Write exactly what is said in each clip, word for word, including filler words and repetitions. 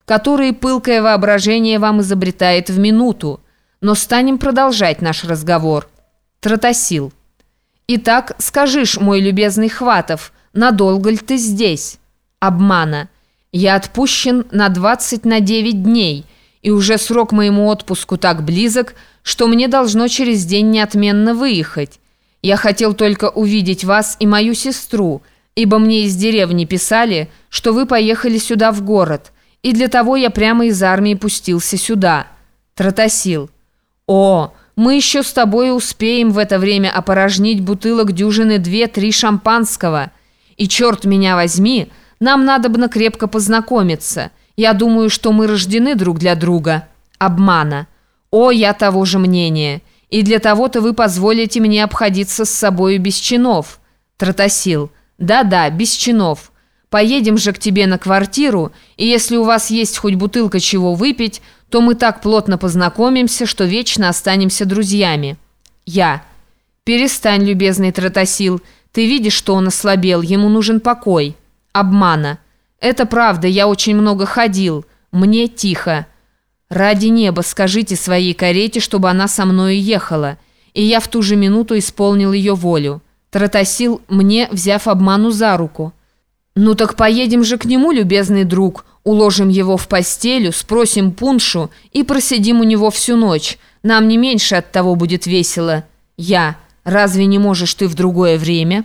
которые пылкое воображение вам изобретает в минуту. Но станем продолжать наш разговор. Тратосил. Итак, скажишь, мой любезный Хватов, надолго ли ты здесь? Обмана. Я отпущен на двадцать на девять дней, и уже срок моему отпуску так близок, что мне должно через день неотменно выехать. Я хотел только увидеть вас и мою сестру, ибо мне из деревни писали, что вы поехали сюда в город, и для того я прямо из армии пустился сюда. Тратосил. О, мы еще с тобой успеем в это время опорожнить бутылок дюжины две-три шампанского. И черт меня возьми, нам надобно крепко познакомиться. Я думаю, что мы рождены друг для друга. Обмана. О, я того же мнения. И для того-то вы позволите мне обходиться с собою без чинов. Тратосил. Да-да, без чинов. Поедем же к тебе на квартиру, и если у вас есть хоть бутылка чего выпить, то мы так плотно познакомимся, что вечно останемся друзьями. Я. Перестань, любезный Тратосил. Ты видишь, что он ослабел, ему нужен покой. Обмана. Это правда, я очень много ходил. Мне тихо. Ради неба скажите своей карете, чтобы она со мною ехала. И я в ту же минуту исполнил ее волю. Тратосил, мне, взяв Обману за руку. «Ну так поедем же к нему, любезный друг, уложим его в постелю, спросим пуншу и просидим у него всю ночь. Нам не меньше от того будет весело». Я. «Разве не можешь ты в другое время?»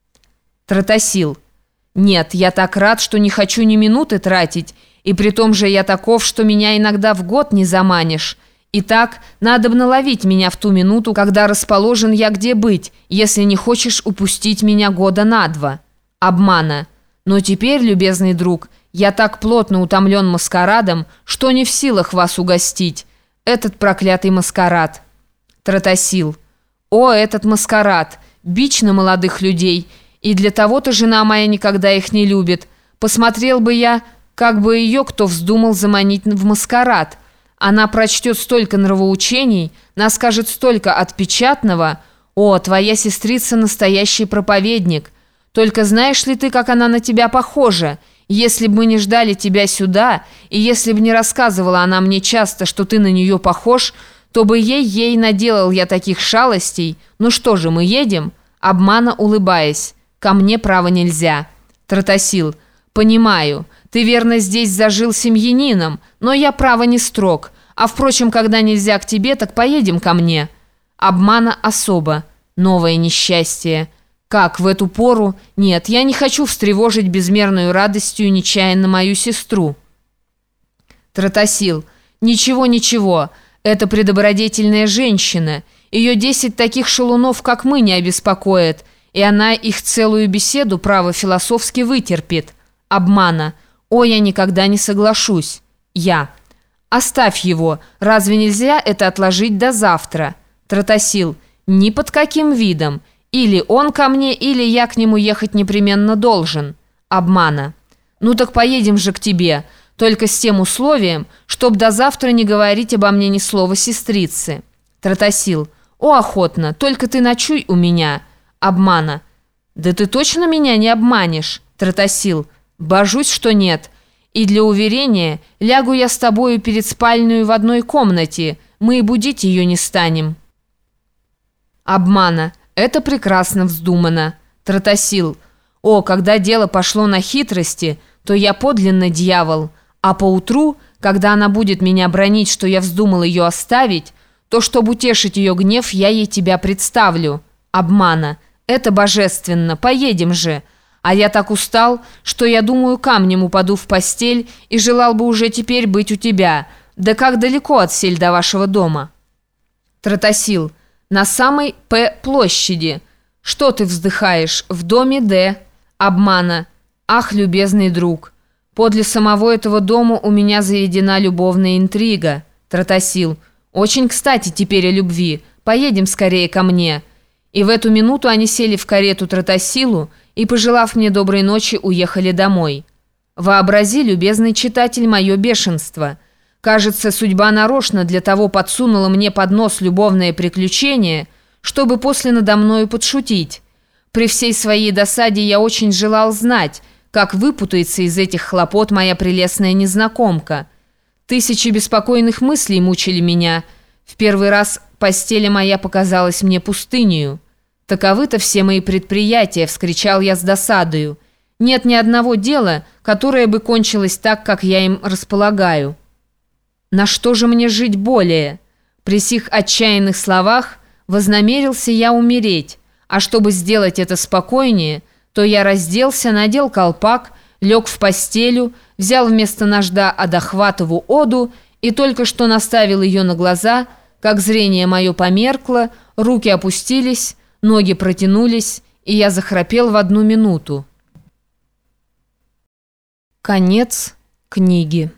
Тратосил. «Нет, я так рад, что не хочу ни минуты тратить, и при том же я таков, что меня иногда в год не заманишь. Итак, надобно ловить меня в ту минуту, когда расположен я где быть, если не хочешь упустить меня года на два». Обмана. «Но теперь, любезный друг, я так плотно утомлен маскарадом, что не в силах вас угостить. Этот проклятый маскарад». Тратосил. «О, этот маскарад! Бич на молодых людей! И для того-то жена моя никогда их не любит. Посмотрел бы я, как бы ее кто вздумал заманить в маскарад. Она прочтет столько нравоучений, наскажет столько отпечатного. О, твоя сестрица настоящий проповедник! Только знаешь ли ты, как она на тебя похожа? Если бы мы не ждали тебя сюда, и если бы не рассказывала она мне часто, что ты на нее похож, то бы ей-ей наделал я таких шалостей. Ну что же, мы едем?» Обмана, улыбаясь. «Ко мне право нельзя». Тратосил. «Понимаю. Ты верно здесь зажил семьянином, но я право не строг. А впрочем, когда нельзя к тебе, так поедем ко мне». Обмана особо. Новое несчастье. «Как, в эту пору? Нет, я не хочу встревожить безмерную радостью нечаянно мою сестру». Тратосил. «Ничего, ничего. Это предобродетельная женщина. Ее десять таких шалунов, как мы, не обеспокоит, и она их целую беседу, право, философски вытерпит». Обмана. «О, я никогда не соглашусь». Я. «Оставь его. Разве нельзя это отложить до завтра?» Тратосил. «Ни под каким видом. Или он ко мне, или я к нему ехать непременно должен». Обмана. «Ну так поедем же к тебе, только с тем условием, чтоб до завтра не говорить обо мне ни слова сестрицы». Тратосил. «О, охотно, только ты ночуй у меня». Обмана. «Да ты точно меня не обманешь?» Тратосил. «Божусь, что нет. И для уверения лягу я с тобою перед спальною в одной комнате, мы и будить ее не станем». Обмана. «Это прекрасно вздумано». Тратосил. «О, когда дело пошло на хитрости, то я подлинно дьявол. А поутру, когда она будет меня бранить, что я вздумал ее оставить, то, чтобы утешить ее гнев, я ей тебя представлю». Обмана. «Это божественно. Поедем же. А я так устал, что я думаю, камнем упаду в постель и желал бы уже теперь быть у тебя. Да как далеко отсель до вашего дома?» Тратосил. «На самой П площади». «Что ты вздыхаешь? В доме Д». Обмана. «Ах, любезный друг, подле самого этого дома у меня заведена любовная интрига». Тратосил. «Очень кстати теперь о любви. Поедем скорее ко мне». И в эту минуту они сели в карету Тратосилу и, пожелав мне доброй ночи, уехали домой. Вообрази, любезный читатель, мое бешенство. Кажется, судьба нарочно для того подсунула мне под нос любовное приключение, чтобы после надо мною подшутить. При всей своей досаде я очень желал знать, как выпутается из этих хлопот моя прелестная незнакомка. Тысячи беспокойных мыслей мучили меня. В первый раз постель моя показалась мне пустынею. «Таковы-то все мои предприятия!» — вскричал я с досадою. «Нет ни одного дела, которое бы кончилось так, как я им располагаю. На что же мне жить более?» При сих отчаянных словах вознамерился я умереть, а чтобы сделать это спокойнее, то я разделся, надел колпак, лег в постелю, взял вместо ножа Адахватову оду и только что наставил ее на глаза, как зрение мое померкло, руки опустились, ноги протянулись, и я захрапел в одну минуту. Конец книги.